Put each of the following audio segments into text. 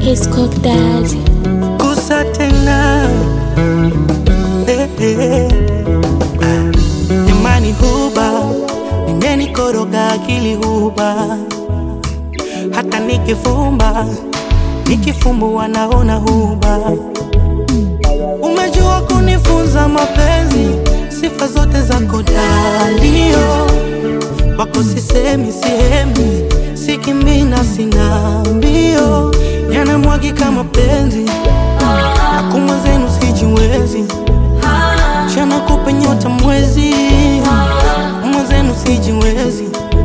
His Cook Daddy. Kusa tena Imani huba imenikoroga akili huba, hata nikifumba naona huba. Umejua kunifunza mapenzi, sifa zote zako dalio. Wako sisemi sihemi, sikimbi na sina mbio. Yanamwagika mapenzi, hakuma zenu sijiwezi. Chana kupe nyota mwezi, mwezenu sijiwezi.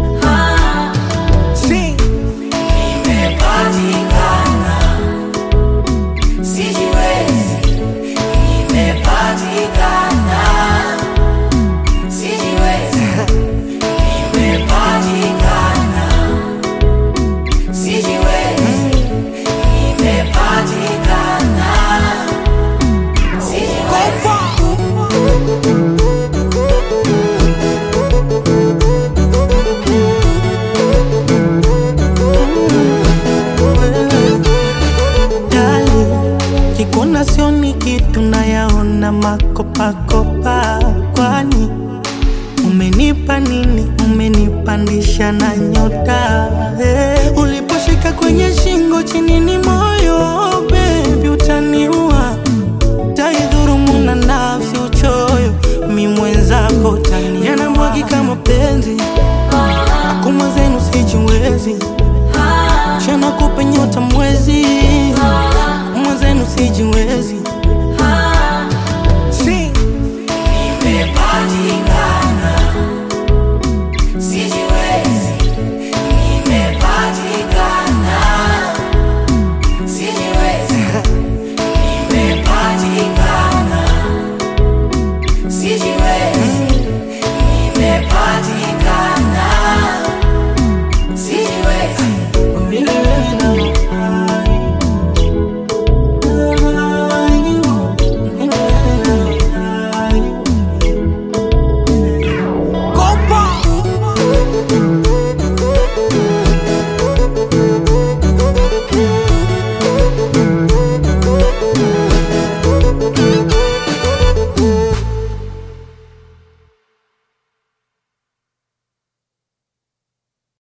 Nimepatikana, sijiwezi. Nimepatikana, sijiwezi. Nimepatikana, sijiwezi. Nimepatikana, sijiwezi. Kikona sioni kitu nayaona makopa. Kwani umenipa nini? Umenipandisha na nyota. Uliposhika kwenye shingo chini ni moyo. Baby utaniua, taidhurumu na nafsi uchoyo. Mi mwenzako tani, yanamwagika mapenzi, hakuma zenu sijiwezi.